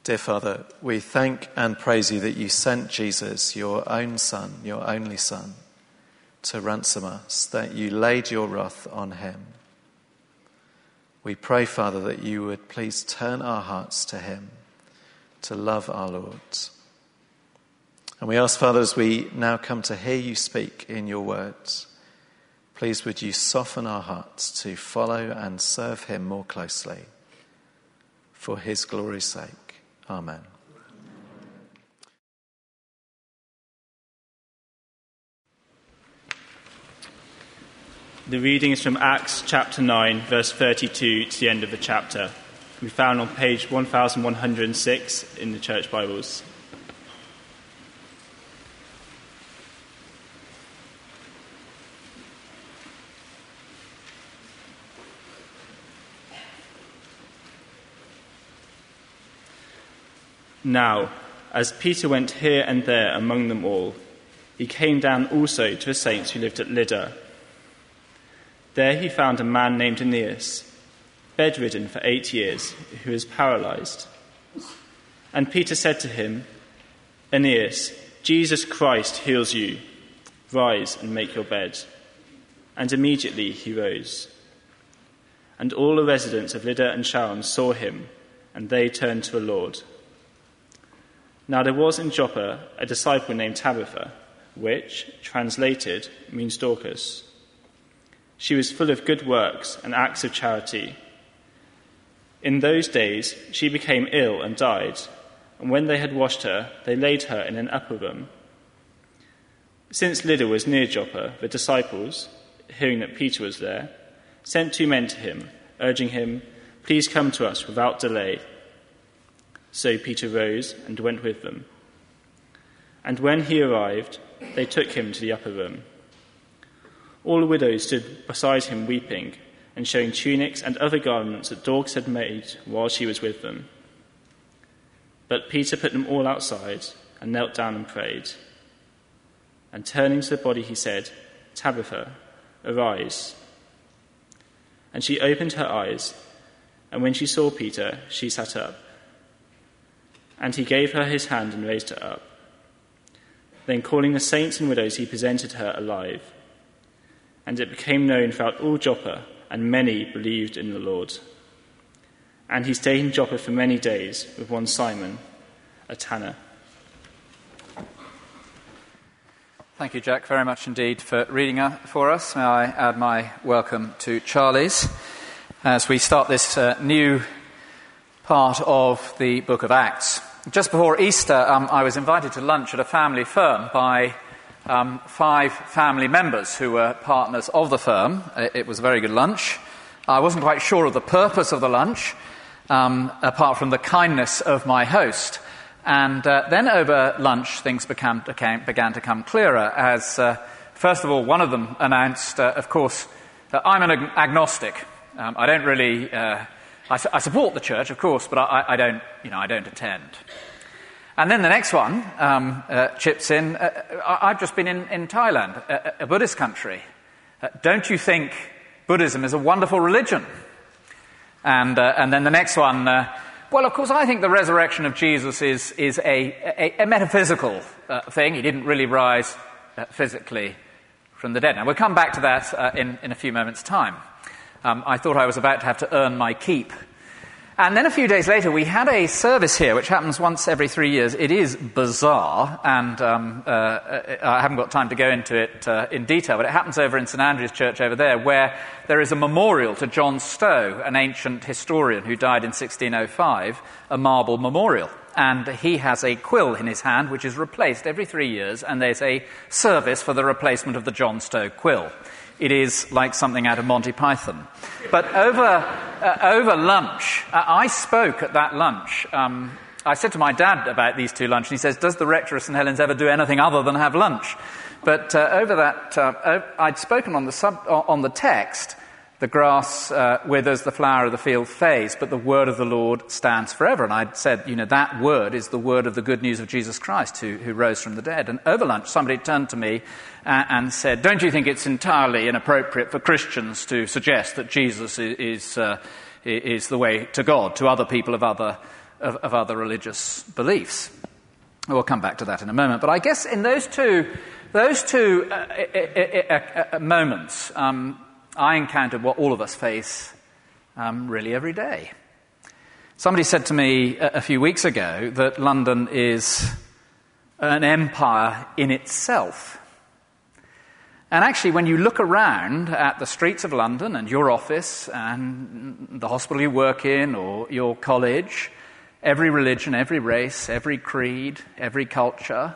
Dear Father, we thank and praise you that you sent Jesus, your own Son, your only Son, to ransom us, that you laid your wrath on him. We pray, Father, that you would please turn our hearts to him, to love our Lord. And we ask, Father, as we now come to hear you speak in your words, please would you soften our hearts to follow and serve him more closely for his glory's sake. Amen. The reading is from Acts chapter 9, verse 32 to the end of the chapter. We found on page 1106 in the Church Bibles. Now, as Peter went here and there among them all, he came down also to the saints who lived at Lydda. There he found a man named Aeneas, bedridden for 8 years, who was paralyzed. And Peter said to him, "Aeneas, Jesus Christ heals you. Rise and make your bed." And immediately he rose. And all the residents of Lydda and Sharon saw him, and they turned to the Lord. Now there was in Joppa a disciple named Tabitha, which, translated, means Dorcas. She was full of good works and acts of charity. In those days she became ill and died, and when they had washed her, they laid her in an upper room. Since Lydda was near Joppa, the disciples, hearing that Peter was there, sent 2 men to him, urging him, "Please come to us without delay." So Peter rose and went with them. And when he arrived, they took him to the upper room. All the widows stood beside him weeping and showing tunics and other garments that Dorcas had made while she was with them. But Peter put them all outside and knelt down and prayed. And turning to the body, he said, "Tabitha, arise." And she opened her eyes, and when she saw Peter, she sat up. And he gave her his hand and raised her up. Then calling the saints and widows, he presented her alive. And it became known throughout all Joppa, and many believed in the Lord. And he stayed in Joppa for many days with one Simon, a tanner. Thank you, Jack, very much indeed for reading for us. May I add my welcome to Charlie's as we start this new part of the book of Acts. Just before Easter, I was invited to lunch at a family firm by 5 family members who were partners of the firm. It was a very good lunch. I wasn't quite sure of the purpose of the lunch, apart from the kindness of my host. And then over lunch, things began to come clearer as, first of all, one of them announced, of course, that I'm an agnostic. I don't really... I support the church, of course, but I don't attend. And then the next one chips in. I've just been in Thailand, a Buddhist country. Don't you think Buddhism is a wonderful religion? And then the next one. Well, of course, I think the resurrection of Jesus is a metaphysical thing. He didn't really rise physically from the dead. Now we'll come back to that in a few moments' time. I thought I was about to have to earn my keep. And then a few days later, we had a service here, which happens once every 3 years. It is bizarre, and I haven't got time to go into it in detail, but it happens over in St Andrew's Church over there, where there is a memorial to John Stowe, an ancient historian who died in 1605, a marble memorial. And he has a quill in his hand, which is replaced every 3 years, and there's a service for the replacement of the John Stowe quill. It is like something out of Monty Python. But over lunch, I spoke at that lunch. I said to my dad about these 2 lunches, and he says, "Does the rector of St Helens ever do anything other than have lunch?" But over that, I'd spoken on the text, "The grass withers, the flower of the field fades, but the word of the Lord stands forever." And I'd said, that word is the word of the good news of Jesus Christ, who rose from the dead. And over lunch, somebody turned to me and said, "Don't you think it's entirely inappropriate for Christians to suggest that Jesus is the way to God to other people of other of other religious beliefs. We'll come back to that in a moment. But I guess in those two moments, I encountered what all of us face really every day. Somebody said to me a few weeks ago that London is an empire in itself. And actually, when you look around at the streets of London and your office and the hospital you work in or your college, every religion, every race, every creed, every culture.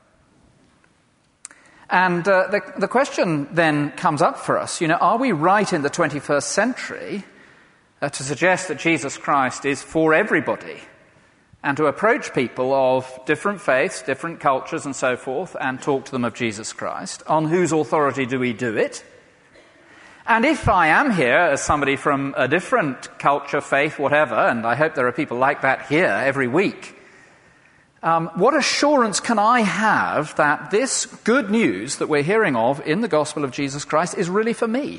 And the question then comes up for us, are we right in the 21st century to suggest that Jesus Christ is for everybody and to approach people of different faiths, different cultures and so forth and talk to them of Jesus Christ? On whose authority do we do it? And if I am here as somebody from a different culture, faith, whatever, and I hope there are people like that here every week, what assurance can I have that this good news that we're hearing of in the gospel of Jesus Christ is really for me?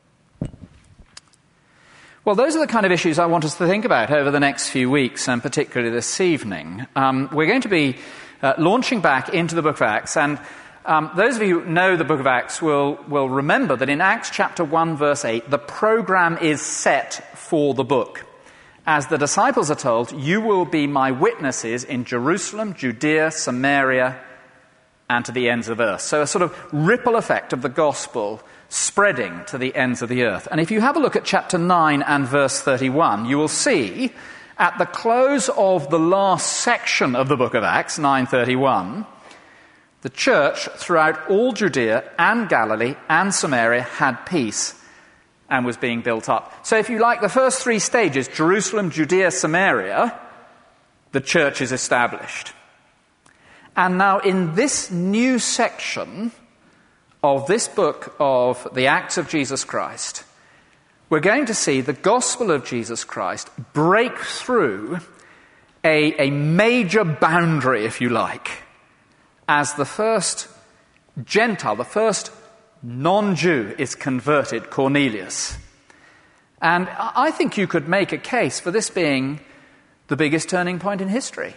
Well, those are the kind of issues I want us to think about over the next few weeks, and particularly this evening. We're going to be launching back into the book of Acts, and those of you who know the book of Acts will remember that in Acts chapter 1, verse 8, the program is set for the book. As the disciples are told, you will be my witnesses in Jerusalem, Judea, Samaria, and to the ends of earth. So a sort of ripple effect of the gospel spreading to the ends of the earth. And if you have a look at chapter 9 and verse 31, you will see at the close of the last section of the book of Acts, 9:31, the church throughout all Judea and Galilee and Samaria had peace and was being built up. So if you like, the first three stages, Jerusalem, Judea, Samaria, the church is established. And now in this new section of this book of the Acts of Jesus Christ, we're going to see the gospel of Jesus Christ break through a major boundary, if you like, as the first Gentile, the first non-Jew is converted, Cornelius. And I think you could make a case for this being the biggest turning point in history.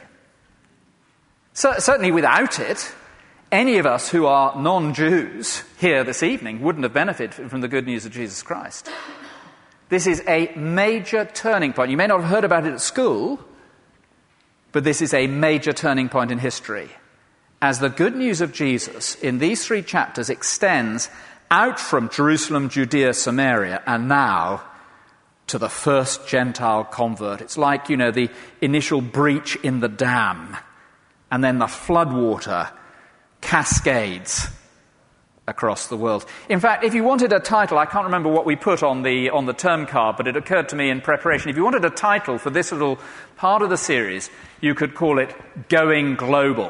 So, certainly without it, any of us who are non-Jews here this evening wouldn't have benefited from the good news of Jesus Christ. This is a major turning point. You may not have heard about it at school, but this is a major turning point in history, as the good news of Jesus in these 3 chapters extends out from Jerusalem, Judea, Samaria, and now to the first Gentile convert. It's like, the initial breach in the dam, and then the floodwater cascades across the world. In fact, if you wanted a title, I can't remember what we put on the term card, but it occurred to me in preparation. If you wanted a title for this little part of the series, you could call it Going Global.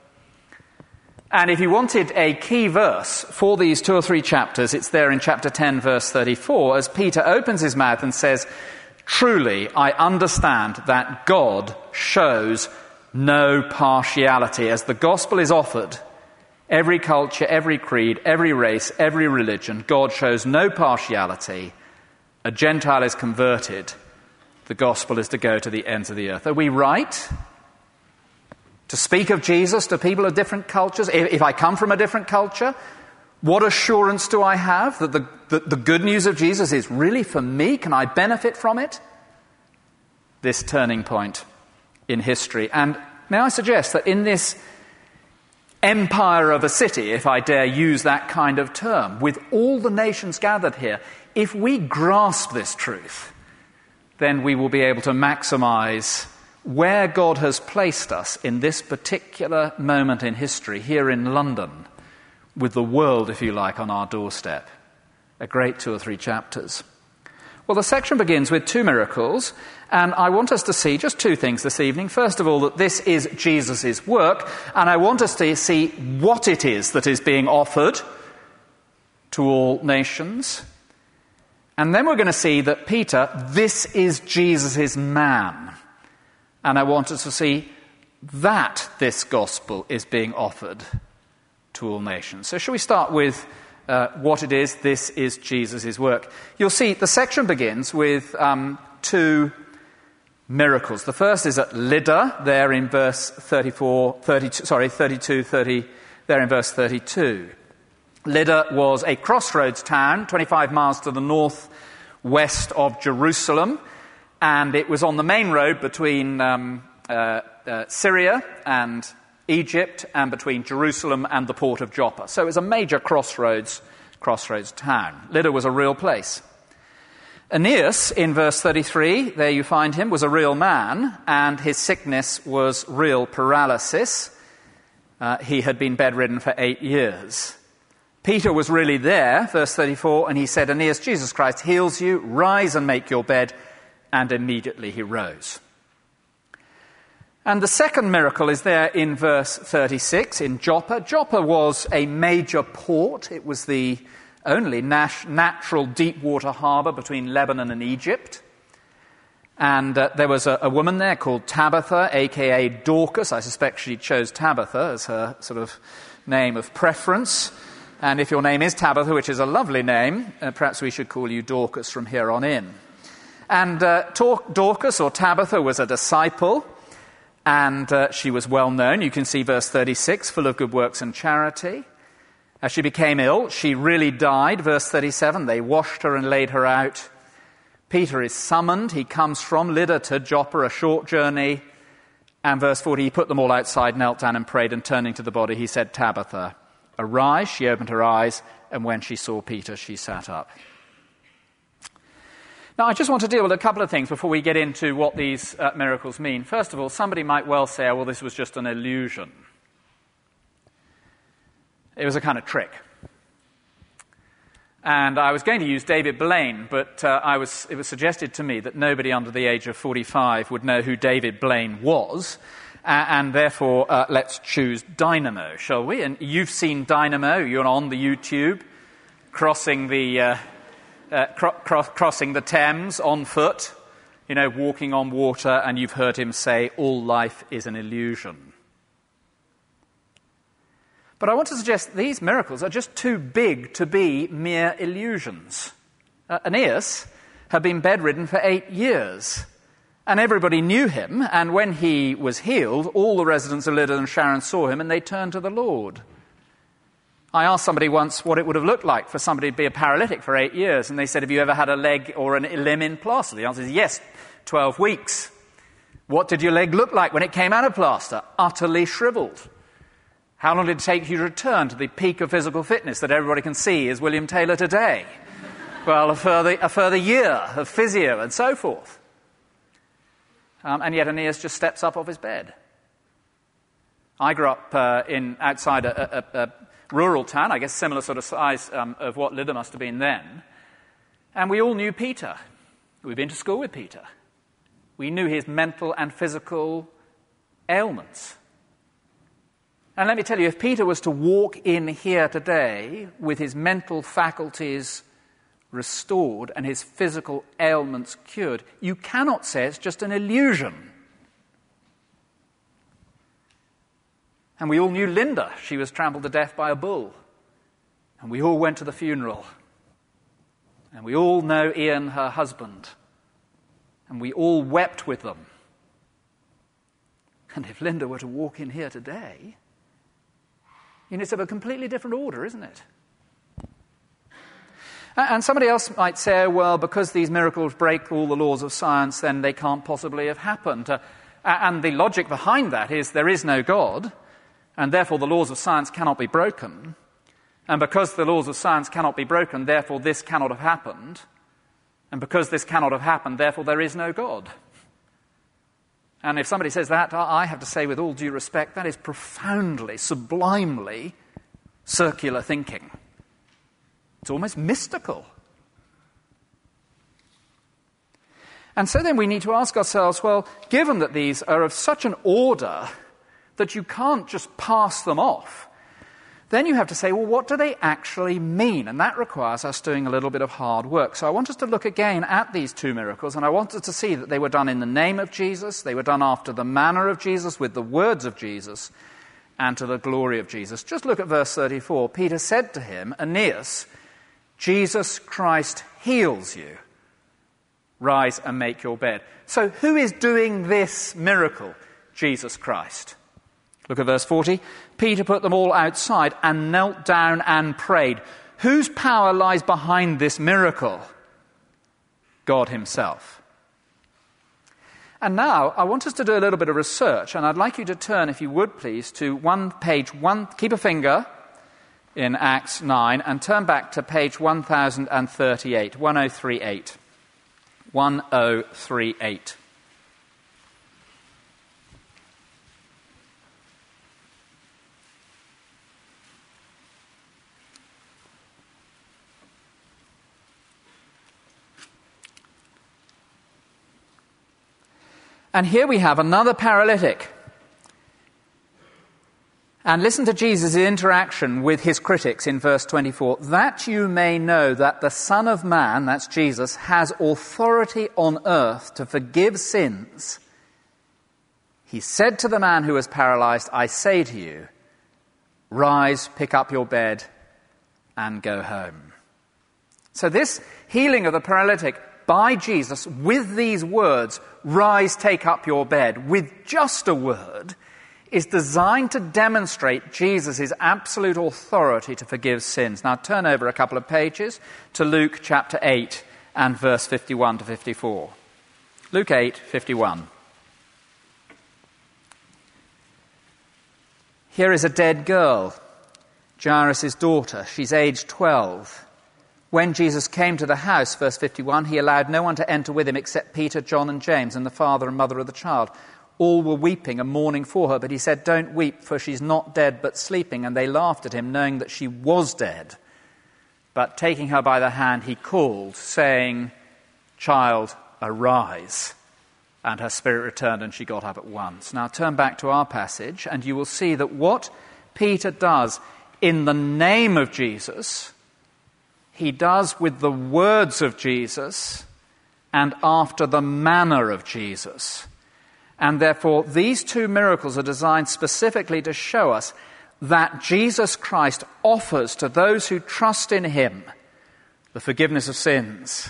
And if you wanted a key verse for these 2 or 3 chapters, it's there in chapter 10, verse 34, as Peter opens his mouth and says, "Truly, I understand that God shows no partiality." As the gospel is offered, every culture, every creed, every race, every religion, God shows no partiality. A Gentile is converted. The gospel is to go to the ends of the earth. Are we right to speak of Jesus to people of different cultures? If I come from a different culture, what assurance do I have that the good news of Jesus is really for me? Can I benefit from it? This turning point in history. And may I suggest that in this empire of a city, if I dare use that kind of term, with all the nations gathered here, if we grasp this truth, then we will be able to maximize where God has placed us in this particular moment in history, here in London, with the world, if you like, on our doorstep. A great 2 or 3 chapters. Well, the section begins with 2 miracles, and I want us to see just 2 things this evening. First of all, that this is Jesus' work, and I want us to see what it is that is being offered to all nations. And then we're going to see that Peter, this is Jesus' man. And I want us to see that this gospel is being offered to all nations. So shall we start with what it is? This is Jesus' work. You'll see the section begins with 2 miracles. The first is at Lydda, there in verse 32, there in verse 32. Lydda was a crossroads town, 25 miles to the northwest of Jerusalem, and it was on the main road between Syria and Egypt, and between Jerusalem and the port of Joppa. So it was a major crossroads town. Lydda was a real place. Aeneas, in verse 33, there you find him, was a real man, and his sickness was real paralysis. He had been bedridden for 8 years. Peter was really there, verse 34, and he said, Aeneas, Jesus Christ heals you, rise and make your bed, and immediately he rose. And the second miracle is there in verse 36, in Joppa. Joppa was a major port. It was the only natural deep water harbour between Lebanon and Egypt. And there was a woman there called Tabitha, a.k.a. Dorcas. I suspect she chose Tabitha as her sort of name of preference. And if your name is Tabitha, which is a lovely name, perhaps we should call you Dorcas from here on in. And Dorcas, or Tabitha, was a disciple, and she was well known. You can see verse 36, full of good works and charity. As she became ill, she really died. Verse 37, they washed her and laid her out. Peter is summoned. He comes from Lydda to Joppa, a short journey. And verse 40, he put them all outside, knelt down and prayed, and turning to the body, he said, Tabitha, arise. She opened her eyes, and when she saw Peter, she sat up. Now, I just want to deal with a couple of things before we get into what these miracles mean. First of all, somebody might well say, oh, well, this was just an illusion. It was a kind of trick. And I was going to use David Blaine, but it was suggested to me that nobody under the age of 45 would know who David Blaine was, and therefore let's choose Dynamo, shall we? And you've seen Dynamo. You're on the YouTube, crossing the Thames on foot, walking on water, and you've heard him say, all life is an illusion. But I want to suggest these miracles are just too big to be mere illusions. Aeneas had been bedridden for 8 years, and everybody knew him, and when he was healed, all the residents of Lydda and Sharon saw him, and they turned to the Lord. I asked somebody once what it would have looked like for somebody to be a paralytic for 8 years, and they said, have you ever had a leg or a limb in plaster? The answer is yes, 12 weeks. What did your leg look like when it came out of plaster? Utterly shriveled. How long did it take you to return to the peak of physical fitness that everybody can see is William Taylor today? Well, a further year of physio and so forth. And yet Aeneas just steps up off his bed. I grew up outside a rural town, I guess similar sort of size of what Lydda must have been then. And we all knew Peter. We'd been to school with Peter. We knew his mental and physical ailments. And let me tell you, if Peter was to walk in here today with his mental faculties restored and his physical ailments cured, you cannot say it's just an illusion. And we all knew Linda. She was trampled to death by a bull. And we all went to the funeral. And we all know Ian, her husband. And we all wept with them. And if Linda were to walk in here today, it's of a completely different order, isn't it? And somebody else might say, well, because these miracles break all the laws of science, then they can't possibly have happened. And the logic behind that is there is no God, and therefore the laws of science cannot be broken. And because the laws of science cannot be broken, therefore this cannot have happened. And because this cannot have happened, therefore there is no God. And if somebody says that, I have to say with all due respect, that is profoundly, sublimely circular thinking. It's almost mystical. And so then we need to ask ourselves, well, given that these are of such an order that you can't just pass them off, then you have to say, well, what do they actually mean? And that requires us doing a little bit of hard work. So I want us to look again at these two miracles, and I want us to see that they were done in the name of Jesus, they were done after the manner of Jesus, with the words of Jesus, and to the glory of Jesus. Just look at verse 34. Peter said to him, Aeneas, Jesus Christ heals you. rise and make your bed. So who is doing this miracle? Jesus Christ. Look at verse 40. Peter put them all outside and knelt down and prayed. Whose power lies behind this miracle? God himself. And now I want us to do a little bit of research, and I'd like you to turn, if you would please, to page 1. Keep a finger in Acts 9 and turn back to page 1038, 1038. 1038. And here we have another paralytic. And listen to Jesus' interaction with his critics in verse 24. That you may know that the Son of Man, that's Jesus, has authority on earth to forgive sins. He said to the man who was paralyzed, I say to you, rise, pick up your bed, and go home. So this healing of the paralytic by Jesus with these words, rise, take up your bed, with just a word, is designed to demonstrate Jesus' absolute authority to forgive sins. Now turn over a couple of pages to Luke chapter 8 and verse 51 to 54. Luke 8, 51. Here is a dead girl, Jairus' daughter. She's aged 12. When Jesus came to the house, verse 51, he allowed no one to enter with him except Peter, John and James and the father and mother of the child. All were weeping and mourning for her, but he said, don't weep, for she's not dead but sleeping. And they laughed at him, knowing that she was dead. But taking her by the hand, he called, saying, child, arise. And her spirit returned and she got up at once. Now turn back to our passage and you will see that what Peter does in the name of Jesus, he does with the words of Jesus and after the manner of Jesus. And therefore, these two miracles are designed specifically to show us that Jesus Christ offers to those who trust in him the forgiveness of sins,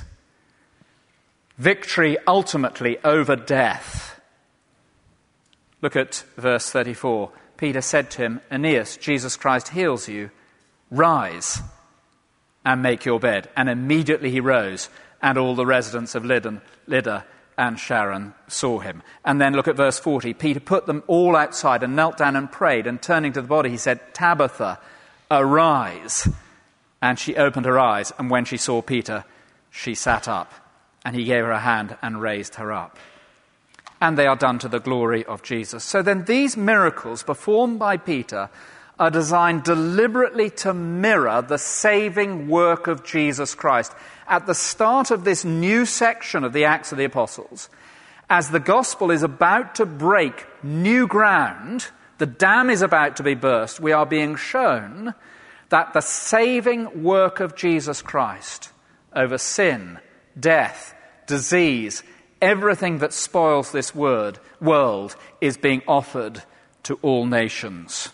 victory ultimately over death. Look at verse 34. Peter said to him, Aeneas, Jesus Christ heals you. Rise and make your bed. And immediately he rose, and all the residents of Lydda and Sharon saw him. And then look at verse 40. Peter put them all outside and knelt down and prayed, and turning to the body he said, Tabitha, arise. And she opened her eyes, and when she saw Peter, she sat up. And he gave her a hand and raised her up. And they are done to the glory of Jesus. So then these miracles performed by Peter are designed deliberately to mirror the saving work of Jesus Christ. At the start of this new section of the Acts of the Apostles, as the gospel is about to break new ground, the dam is about to be burst, we are being shown that the saving work of Jesus Christ over sin, death, disease, everything that spoils this world is being offered to all nations.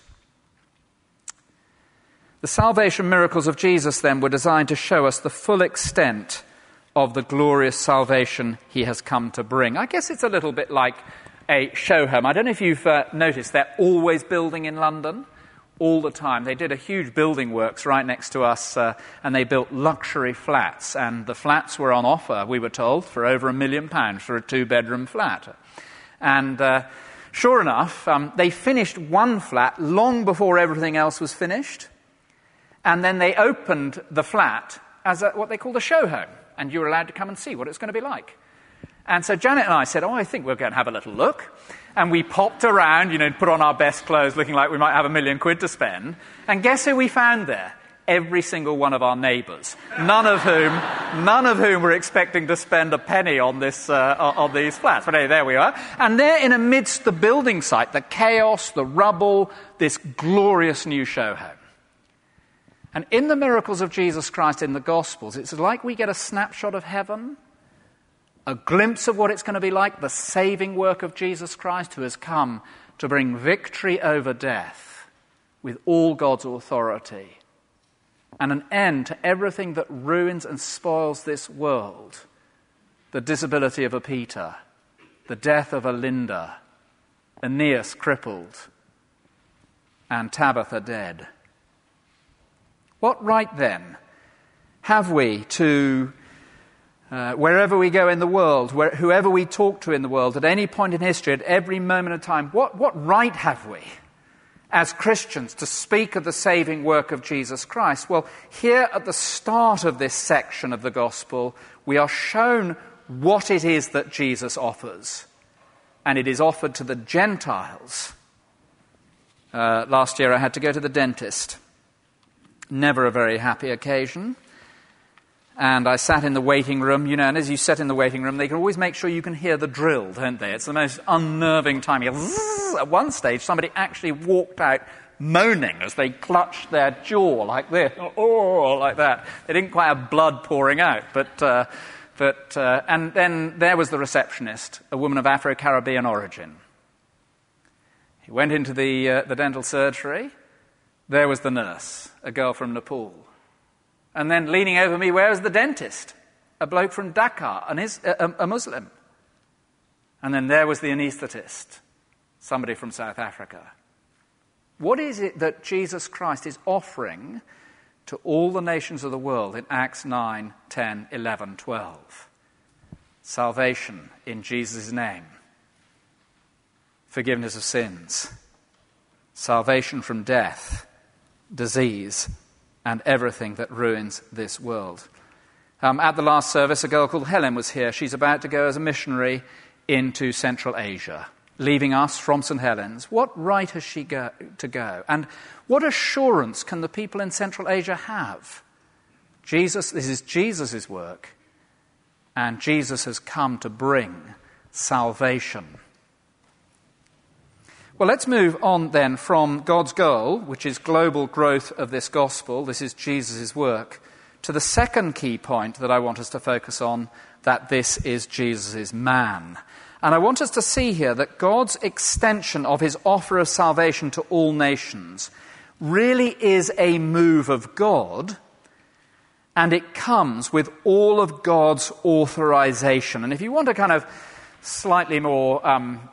The salvation miracles of Jesus, then, were designed to show us the full extent of the glorious salvation he has come to bring. I guess it's a little bit like a show home. I don't know if you've noticed, they're always building in London, all the time. They did a huge building works right next to us, and they built luxury flats. And the flats were on offer, we were told, for over £1 million for a 2-bedroom flat. And sure enough, they finished one flat long before everything else was finished. And then they opened the flat as what they called a show home. And you were allowed to come and see what it's going to be like. And so Janet and I said, I think we're going to have a little look. And we popped around, put on our best clothes, looking like we might have £1 million to spend. And guess who we found there? Every single one of our neighbours. None of whom were expecting to spend a penny on this, on these flats. But anyway, there we are. And there in amidst the building site, the chaos, the rubble, this glorious new show home. And in the miracles of Jesus Christ in the Gospels, it's like we get a snapshot of heaven, a glimpse of what it's going to be like, the saving work of Jesus Christ, who has come to bring victory over death with all God's authority, and an end to everything that ruins and spoils this world the disability of a Peter, the death of a Linda, Aeneas crippled, and Tabitha dead. What right then have we to, wherever we go in the world, whoever we talk to in the world, at any point in history, at every moment of time, what right have we as Christians to speak of the saving work of Jesus Christ? Well, here at the start of this section of the gospel, we are shown what it is that Jesus offers. And it is offered to the Gentiles. Last year I had to go to the dentist. Never a very happy occasion. And I sat in the waiting room, and as you sit in the waiting room, they can always make sure you can hear the drill, don't they? It's the most unnerving time. At one stage, somebody actually walked out moaning as they clutched their jaw like this, or like that. They didn't quite have blood pouring out, and then there was the receptionist, a woman of Afro-Caribbean origin. He went into the dental surgery. There was the nurse, a girl from Nepal. And then leaning over me, where was the dentist? A bloke from Dhaka, a Muslim. And then there was the anaesthetist, somebody from South Africa. What is it that Jesus Christ is offering to all the nations of the world in Acts 9, 10, 11, 12? Salvation in Jesus' name. Forgiveness of sins. Salvation from death, disease, and everything that ruins this world. At the last service, a girl called Helen was here. She's about to go as a missionary into Central Asia, leaving us from St. Helens. What right has she to go? And what assurance can the people in Central Asia have? This is Jesus' work, and Jesus has come to bring salvation. Well, let's move on then from God's goal, which is global growth of this gospel, this is Jesus' work, to the second key point that I want us to focus on, that this is Jesus' man. And I want us to see here that God's extension of his offer of salvation to all nations really is a move of God, and it comes with all of God's authorization. And if you want a kind of slightly more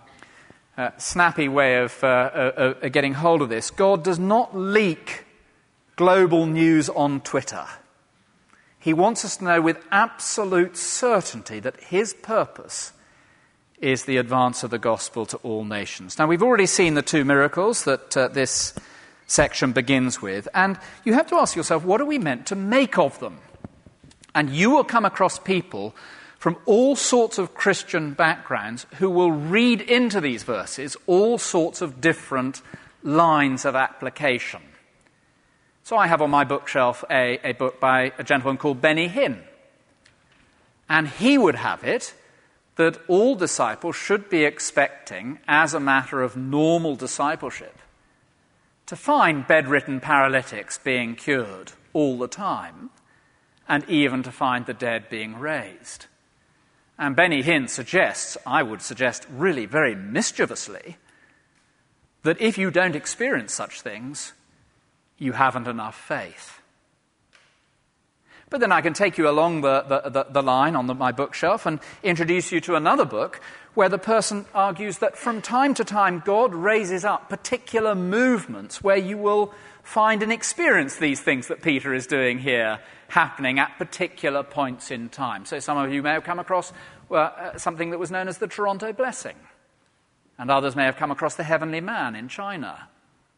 snappy way of getting hold of this, God does not leak global news on Twitter. He wants us to know with absolute certainty that his purpose is the advance of the gospel to all nations. Now, we've already seen the two miracles that this section begins with, and you have to ask yourself, what are we meant to make of them? And you will come across people from all sorts of Christian backgrounds who will read into these verses all sorts of different lines of application. So I have on my bookshelf a book by a gentleman called Benny Hinn. And he would have it that all disciples should be expecting, as a matter of normal discipleship, to find bedridden paralytics being cured all the time, and even to find the dead being raised. And Benny Hinn suggests, I would suggest really very mischievously, that if you don't experience such things, you haven't enough faith. But then I can take you along the line on my bookshelf and introduce you to another book where the person argues that from time to time God raises up particular movements where you will find and experience these things that Peter is doing here happening at particular points in time. So some of you may have come across something that was known as the Toronto Blessing, and others may have come across the Heavenly Man in China.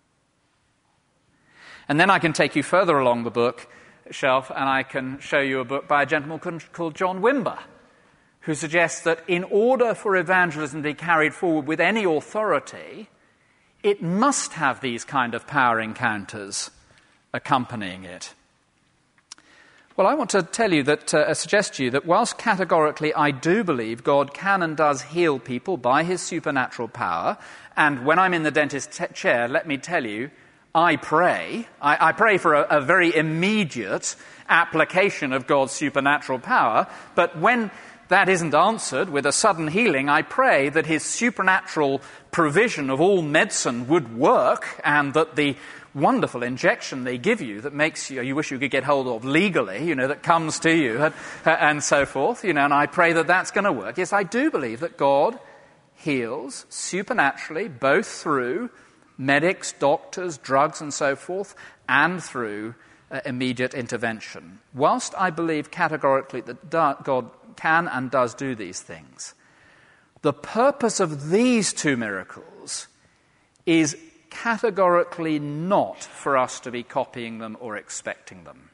And then I can take you further along the bookshelf and I can show you a book by a gentleman called John Wimber, who suggests that in order for evangelism to be carried forward with any authority, it must have these kind of power encounters accompanying it. Well, I want to tell you that, suggest to you that whilst categorically I do believe God can and does heal people by his supernatural power, and when I'm in the dentist's chair, let me tell you, I pray for a very immediate application of God's supernatural power, but when that isn't answered with a sudden healing, I pray that his supernatural provision of all medicine would work, and that the wonderful injection they give you that makes you wish you could get hold of legally, that comes to you and so forth, and I pray that that's going to work. Yes, I do believe that God heals supernaturally, both through medics, doctors, drugs and so forth, and through immediate intervention. Whilst I believe categorically that God can and does do these things, the purpose of these two miracles is categorically not for us to be copying them or expecting them.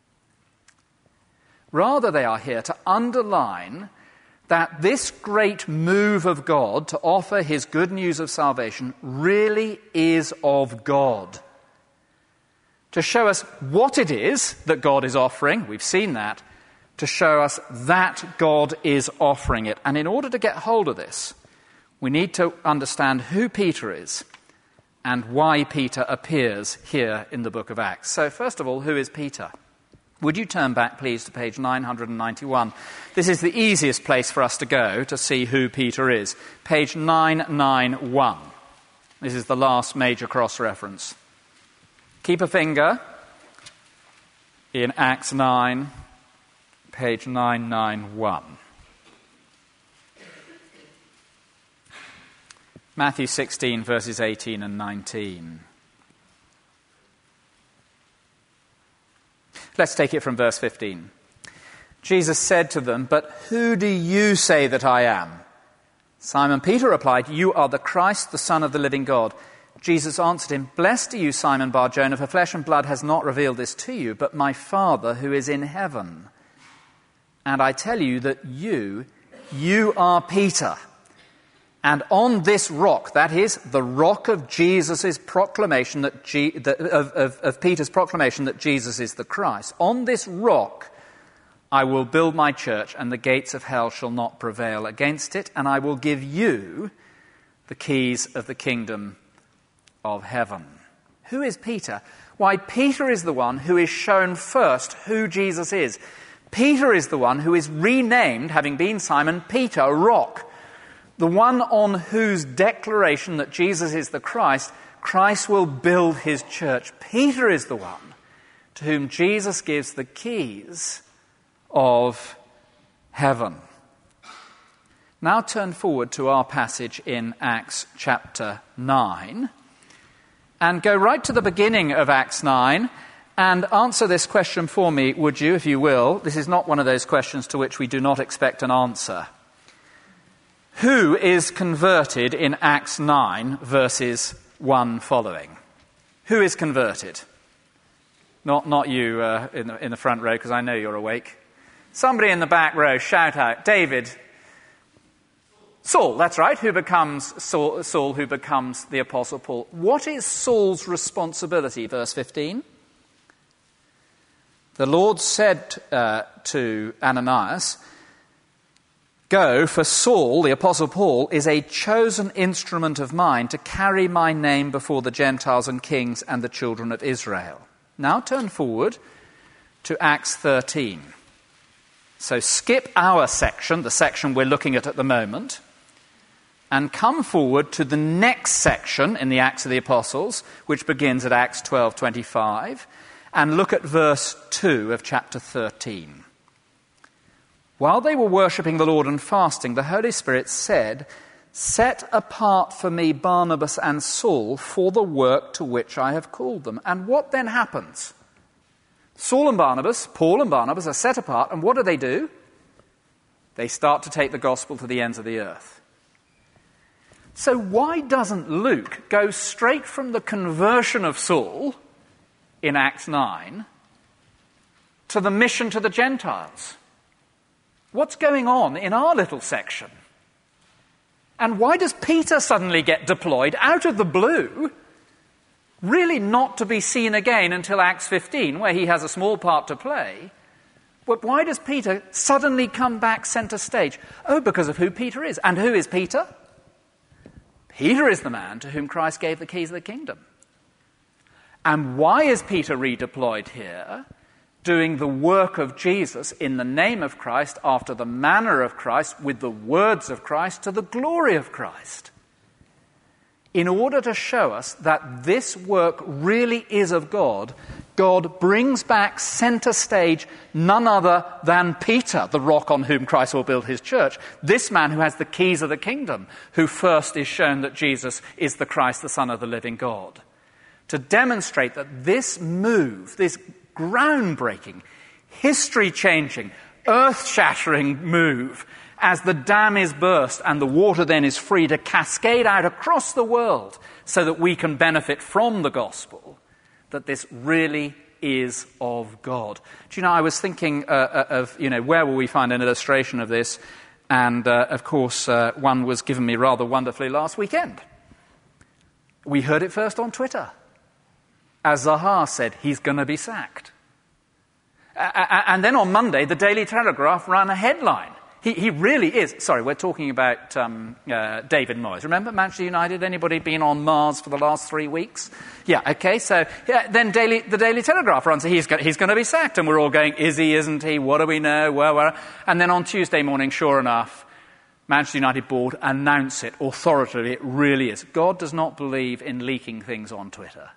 Rather, they are here to underline that this great move of God to offer his good news of salvation really is of God. To show us what it is that God is offering, we've seen that, to show us that God is offering it. And in order to get hold of this, we need to understand who Peter is and why Peter appears here in the book of Acts. So first of all, who is Peter? Would you turn back, please, to page 991? This is the easiest place for us to go to see who Peter is. Page 991. This is the last major cross-reference. Keep a finger in Acts 9, page 991. Matthew 16, verses 18 and 19. Let's take it from verse 15. Jesus said to them, "But who do you say that I am?" Simon Peter replied, "You are the Christ, the Son of the living God." Jesus answered him, "Blessed are you, Simon Bar-Jonah, for flesh and blood has not revealed this to you, but my Father who is in heaven. And I tell you that you are Peter. And on this rock," that is, the rock of Jesus' proclamation of Peter's proclamation that Jesus is the Christ, "on this rock I will build my church, and the gates of hell shall not prevail against it, and I will give you the keys of the kingdom of heaven." Who is Peter? Why, Peter is the one who is shown first who Jesus is. Peter is the one who is renamed, having been Simon, Peter, rock. The one on whose declaration that Jesus is the Christ, Christ will build his church. Peter is the one to whom Jesus gives the keys of heaven. Now turn forward to our passage in Acts chapter 9 and go right to the beginning of Acts 9 and answer this question for me, would you, if you will. This is not one of those questions to which we do not expect an answer. Who is converted in Acts 9, verses 1 following? Who is converted? Not you in the front row, because I know you're awake. Somebody in the back row, shout out. David. Saul, that's right, who becomes Saul, who becomes the Apostle Paul. What is Saul's responsibility? Verse 15. The Lord said to Ananias, "Go, for Saul, the Apostle Paul, is a chosen instrument of mine to carry my name before the Gentiles and kings and the children of Israel." Now turn forward to Acts 13. So skip our section, the section we're looking at the moment, and come forward to the next section in the Acts of the Apostles, which begins at Acts 12:25, and look at verse 2 of chapter 13. While they were worshipping the Lord and fasting, the Holy Spirit said, "Set apart for me Barnabas and Saul for the work to which I have called them." And what then happens? Saul and Barnabas, Paul and Barnabas are set apart, and what do? They start to take the gospel to the ends of the earth. So why doesn't Luke go straight from the conversion of Saul in Acts 9 to the mission to the Gentiles? What's going on in our little section? And why does Peter suddenly get deployed out of the blue, really not to be seen again until Acts 15, where he has a small part to play? But why does Peter suddenly come back centre stage? Oh, because of who Peter is. And who is Peter? Peter is the man to whom Christ gave the keys of the kingdom. And why is Peter redeployed here? Doing the work of Jesus in the name of Christ, after the manner of Christ, with the words of Christ, to the glory of Christ. in order to show us that this work really is of God, God brings back center stage none other than Peter, the rock on whom Christ will build his church. This man who has the keys of the kingdom, who first is shown that Jesus is the Christ, the Son of the living God. To demonstrate that this move, this groundbreaking, history-changing, earth-shattering move, as the dam is burst and the water then is free to cascade out across the world so that we can benefit from the gospel, that this really is of God. Do you know, I was thinking of, where will we find an illustration of this? And, of course, one was given me rather wonderfully last weekend. We heard it first on Twitter. As Zaha said, he's going to be sacked. And then on Monday, the Daily Telegraph ran a headline. He really is. Sorry, we're talking about David Moyes. Remember Manchester United? Anybody been on Mars for the last 3 weeks? Yeah, okay. So then the Daily Telegraph runs. He's going to be sacked, and we're all going, is he? Isn't he? What do we know? Where? And then on Tuesday morning, sure enough, Manchester United board announce it authoritatively. It really is. God does not believe in leaking things on Twitter.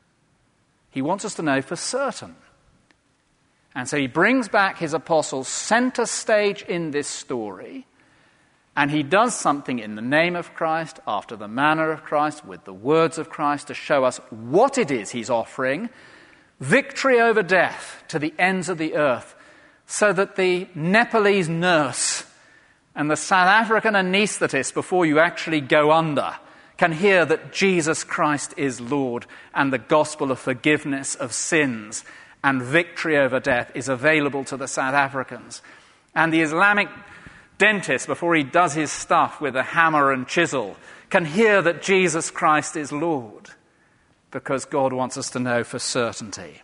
He wants us to know for certain. And so he brings back his apostles center stage in this story, and he does something in the name of Christ, after the manner of Christ, with the words of Christ, to show us what it is he's offering, victory over death to the ends of the earth, so that the Nepalese nurse and the South African anaesthetist, before you actually go under, can hear that Jesus Christ is Lord, and the gospel of forgiveness of sins and victory over death is available to the South Africans. And the Islamic dentist, before he does his stuff with a hammer and chisel, can hear that Jesus Christ is Lord, because God wants us to know for certainty.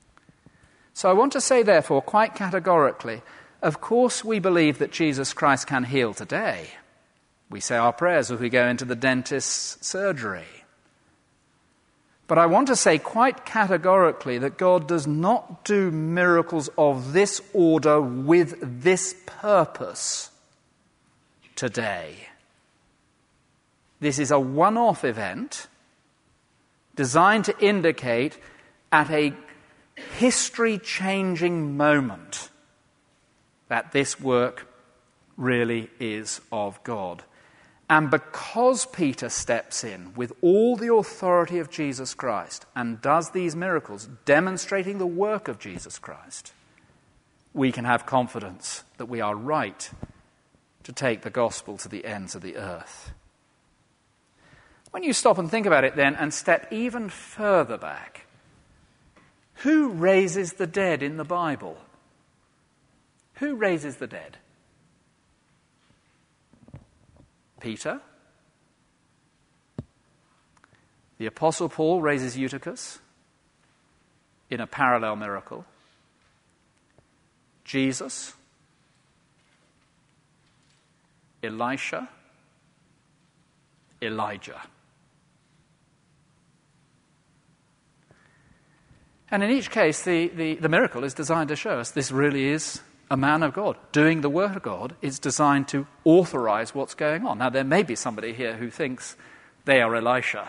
So I want to say, therefore, quite categorically, of course we believe that Jesus Christ can heal today. We say our prayers as we go into the dentist's surgery. But I want to say quite categorically that God does not do miracles of this order with this purpose today. This is a one-off event designed to indicate at a history-changing moment that this work really is of God. And because Peter steps in with all the authority of Jesus Christ and does these miracles, demonstrating the work of Jesus Christ, we can have confidence that we are right to take the gospel to the ends of the earth. When you stop and think about it then and step even further back, who raises the dead in the Bible? Who raises the dead? Peter. The Apostle Paul raises Eutychus in a parallel miracle. Jesus. Elisha. Elijah. And in each case, the miracle is designed to show us this really is a man of God doing the work of God. Is designed to authorize what's going on. Now, there may be somebody here who thinks they are Elisha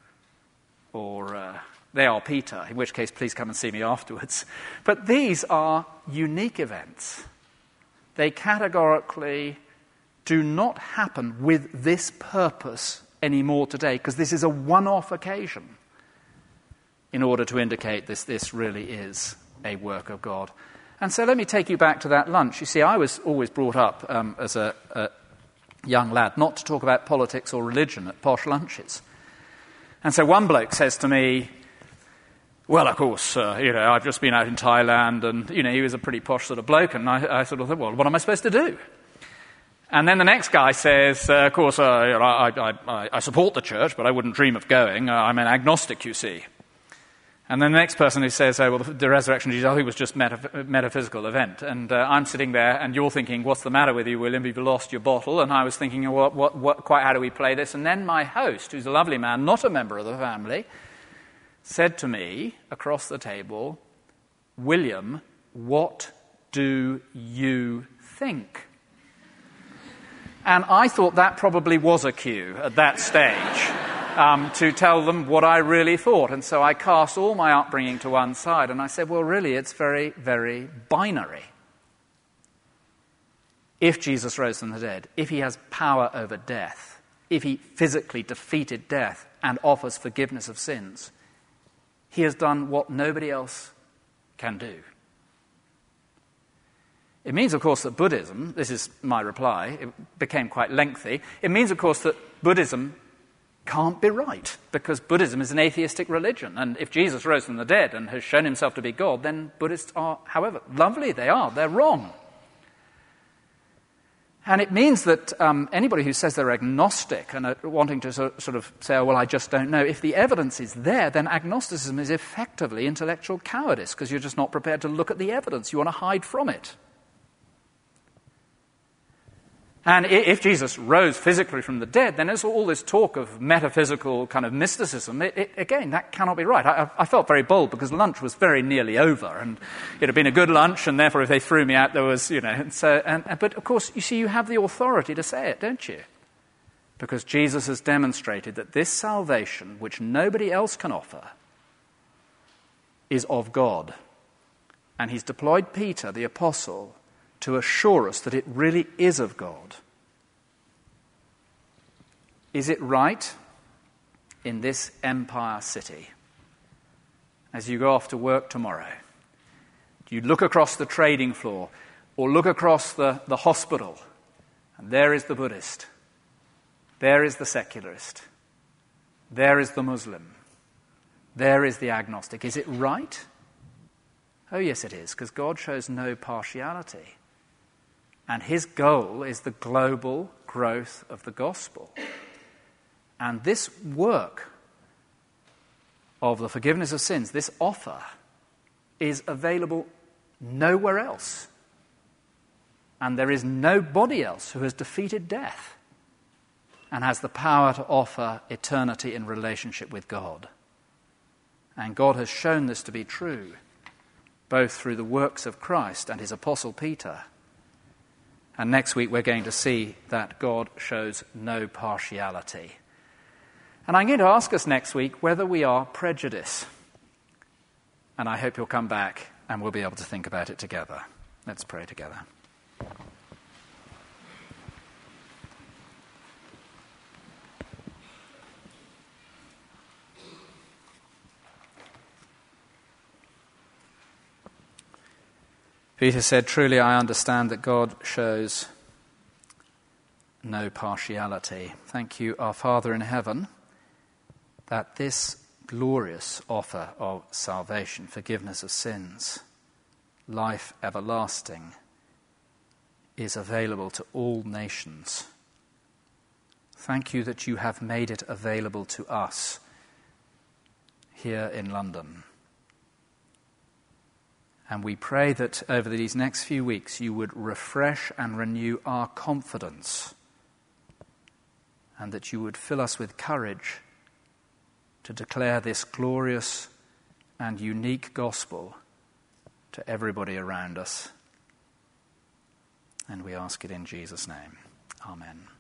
or they are Peter, in which case please come and see me afterwards. But these are unique events. They categorically do not happen with this purpose anymore today, because this is a one-off occasion in order to indicate this really is a work of God. And so let me take you back to that lunch. You see, I was always brought up as a young lad not to talk about politics or religion at posh lunches. And so one bloke says to me, well, of course, I've just been out in Thailand, and, he was a pretty posh sort of bloke, and I sort of thought, well, what am I supposed to do? And then the next guy says, of course, I support the church, but I wouldn't dream of going. I'm an agnostic, you see. And then the next person who says, well, the resurrection of Jesus, I think, was just a metaphysical event. And I'm sitting there, and you're thinking, what's the matter with you, William? You've lost your bottle. And I was thinking, quite how do we play this? And then my host, who's a lovely man, not a member of the family, said to me across the table, William, what do you think? And I thought that probably was a cue at that stage. to tell them what I really thought. And so I cast all my upbringing to one side and I said, well, really, it's very, very binary. If Jesus rose from the dead, if he has power over death, if he physically defeated death and offers forgiveness of sins, he has done what nobody else can do. It means, of course, that Buddhism, this is my reply, it became quite lengthy, it means, of course, that Buddhism can't be right, because Buddhism is an atheistic religion, and if Jesus rose from the dead and has shown himself to be God, then Buddhists are, however lovely they are, they're wrong. And it means that anybody who says they're agnostic and are wanting to sort of say, oh, well, I just don't know, if the evidence is there, then agnosticism is effectively intellectual cowardice, because you're just not prepared to look at the evidence. You want to hide from it. And if Jesus rose physically from the dead, then there's all this talk of metaphysical kind of mysticism. Again, that cannot be right. I felt very bold because lunch was very nearly over, and it had been a good lunch, and therefore if they threw me out, there was, but of course, you see, you have the authority to say it, don't you? Because Jesus has demonstrated that this salvation, which nobody else can offer, is of God. And he's deployed Peter, the apostle, to assure us that it really is of God. Is it right in this empire city, as you go off to work tomorrow, do you look across the trading floor or look across the hospital, and there is the Buddhist, there is the secularist, there is the Muslim, there is the agnostic. Is it right? Oh yes, it is, because God shows no partiality. And his goal is the global growth of the gospel. And this work of the forgiveness of sins, this offer, is available nowhere else. And there is nobody else who has defeated death and has the power to offer eternity in relationship with God. And God has shown this to be true, both through the works of Christ and his apostle Peter. And next week we're going to see that God shows no partiality. And I'm going to ask us next week whether we are prejudiced. And I hope you'll come back and we'll be able to think about it together. Let's pray together. Peter said, truly I understand that God shows no partiality. Thank you, our Father in heaven, that this glorious offer of salvation, forgiveness of sins, life everlasting, is available to all nations. Thank you that you have made it available to us here in London. And we pray that over these next few weeks you would refresh and renew our confidence, and that you would fill us with courage to declare this glorious and unique gospel to everybody around us. And we ask it in Jesus' name. Amen.